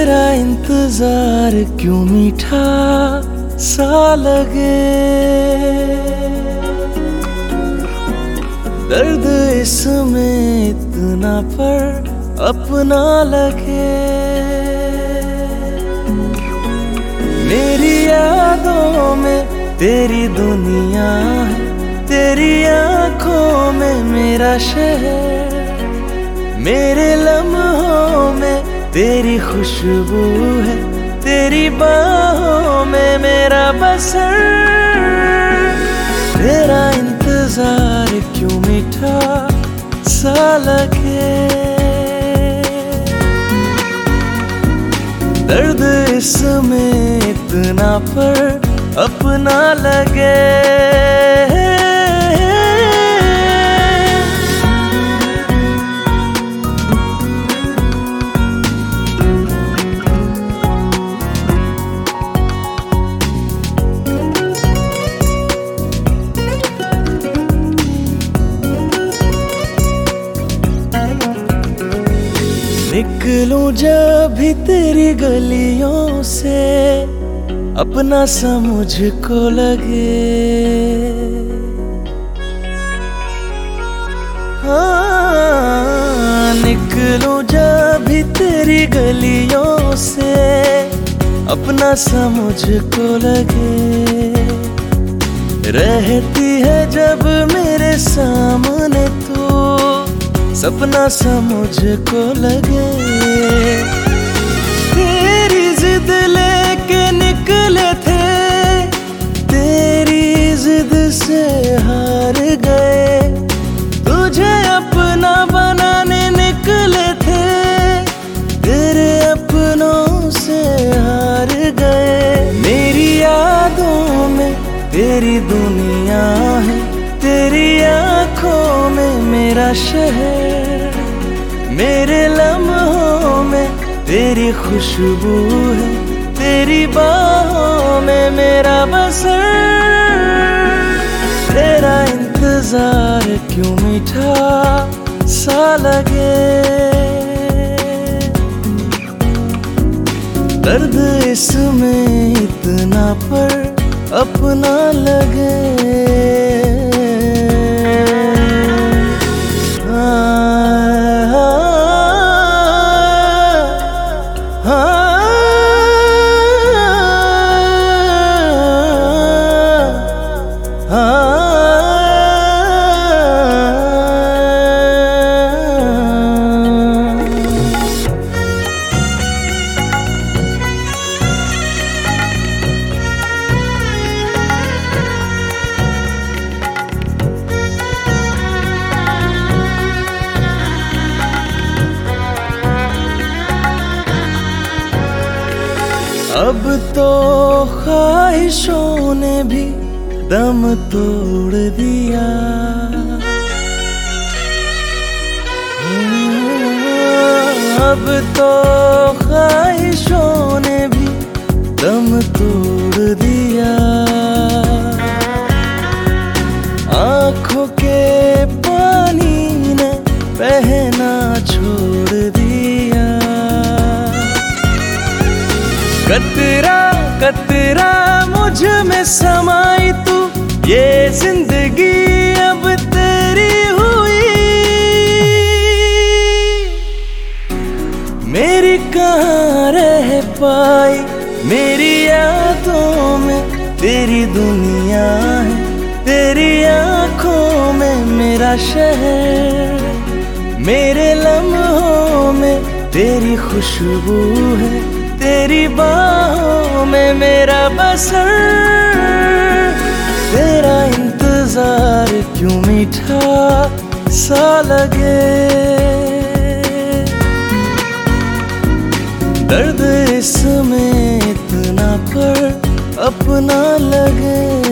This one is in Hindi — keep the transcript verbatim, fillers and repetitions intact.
तेरा इंतजार क्यों मीठा सा लगे, दर्द इसमें इतना पर अपना लगे। मेरी यादों में तेरी दुनिया है, तेरी आंखों में मेरा शहर, मेरे लम्हों में तेरी खुशबू है, तेरी बाहों में मेरा बसर। तेरा इंतजार क्यों मीठा सा लगे, दर्द इसमें इतना पर अपना लगे। निकलूं जब भी तेरी गलियों से, अपना सा मुझको लगे। हाँ, निकलूं जब भी तेरी गलियों से, अपना सा मुझको लगे। रहती है जब मेरे सामने तू, सपना सा मुझको लगे। तेरी जिद लेके निकले थे, तेरी जिद से हार गए। तुझे अपना बनाने निकले थे, तेरे अपनों से हार गए। मेरी यादों में तेरी दुनिया है, तेरी आंखों में मेरा शहर, मेरे लम्हों में तेरी खुशबू है, तेरी बाहों में मेरा बसर। तेरा इंतजार क्यों मीठा सा लगे, दर्द इसमें इतना पर अपना लगे। अब तो ख्वाहिशों ने भी दम तोड़ दिया। अब तो ख्वाहिशों ने भी दम तोड़ दिया। आँखों के पानी ने बहना छोड़ दिया। कतरा कतरा मुझ में समाई तू, ये जिंदगी अब तेरी हुई। मेरी कहाँ रह पाई, मेरी यादों में तेरी दुनिया है, तेरी आंखों में मेरा शहर, मेरे लम्हों में तेरी खुशबू है, तेरी बाहों में मेरा बसर। तेरा इंतजार क्यों मीठा सा लगे, दर्द इसमें इतना पर अपना लगे।